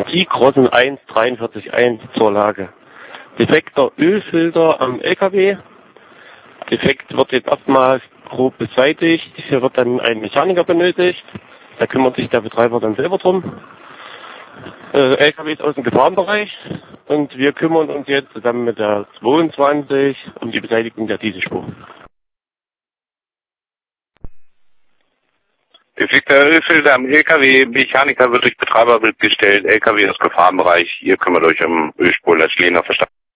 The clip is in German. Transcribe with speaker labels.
Speaker 1: T-Crossen 143.1 zur Lage. Defekter Ölfilter am LKW. Defekt wird jetzt erstmals grob beseitigt. Hier wird dann ein Mechaniker benötigt. Da kümmert sich der Betreiber dann selber drum. LKW ist aus dem Gefahrenbereich und wir kümmern uns jetzt zusammen mit der 22 um die Beseitigung der Dieselspur.
Speaker 2: Defekter Ölfilter am LKW, Mechaniker wird durch Betreiber gestellt, LKW ist Gefahrenbereich, ihr kümmert euch um Ölspur, das Lehner verstanden.